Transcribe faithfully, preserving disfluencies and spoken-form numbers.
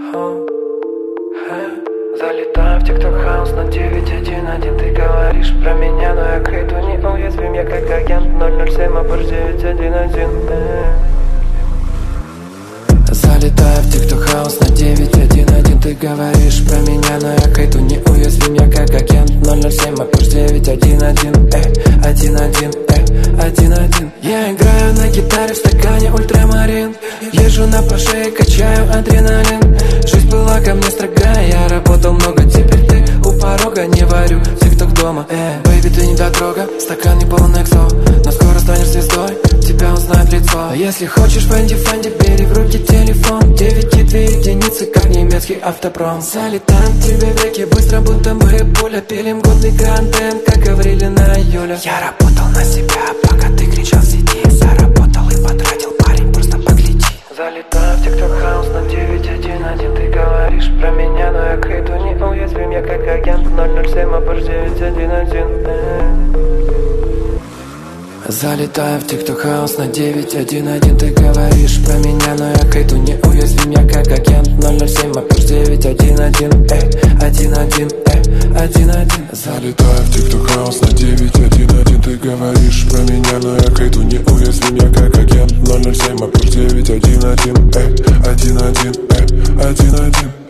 Залетаю в тикток хаус на девять один один. Ты говоришь про меня, но я к хейту не уязвим. Я как агент ноль ноль семь, а пуш девять один один. Залетаю в тикток хаус на девять один один. Ты говоришь про меня, но я к хейту не уязвим. Я как агент ноль ноль семь, а пуш девять один один. один один, один один. Я играю на гитаре в стакане ультрамарин. Езжу на Порше и качаю адреналин. Жизнь была ко мне строгая, я работал много. Теперь ты у порога, не варю тикток дома. Эй, бэйби, ты не дотрога, стакан не полный эксо. Но скоро станешь звездой, тебя узнает лицо. А если хочешь фэнди-фэнди, бери в руки телефон. Девять и две единицы, как немецкий автопром. Залетаем в тебе веки, быстро будто мы пуля. Пилим годный контент, как говорили на Юля. Я работал на себя, пока ты кричал сиди. Заработал и потратил, парень, просто погляди. Залетаю в тикток хаус на девять один один. Ты говоришь про меня, но я к хейту не уязвим. Я как агент ноль ноль семь, а пуш девять один один. Залетаю в тикток хаус на девять один один. Ты говоришь про меня, но я к хейту не уязвим. Я как агент ноль ноль семь, а пуш девять один один. один один, один один. Залетаю в тикток хаус на девять один один. Ты говоришь про меня, но я к хейту не уязвим. Я как агент ноль ноль семь, а пуш девять один один. один один, один один.